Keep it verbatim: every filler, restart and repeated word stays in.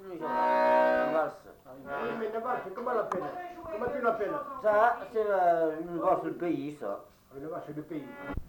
une chanson, une valse. Oui, mais une valse, comment on l'appelle? Comment tu l'appelles? Ça, c'est la- une valse de pays, ça. Une valse de pays.